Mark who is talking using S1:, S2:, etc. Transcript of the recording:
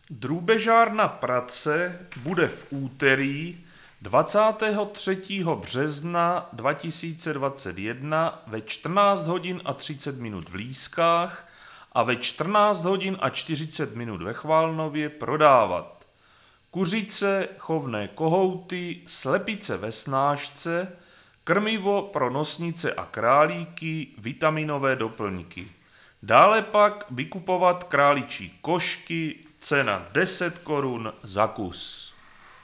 S1: Drůbežárna Prace bude v úterý 23. března 2021 ve 14 hodin a 30 minut v Lískách a ve 14 hodin a 40 minut ve Chvalnově prodávat kuřice, chovné kohouty, slepice ve snášce, krmivo pro nosnice a králíky, vitaminové doplňky. Dále pak vykupovat králičí košky, cena 10 korun za kus.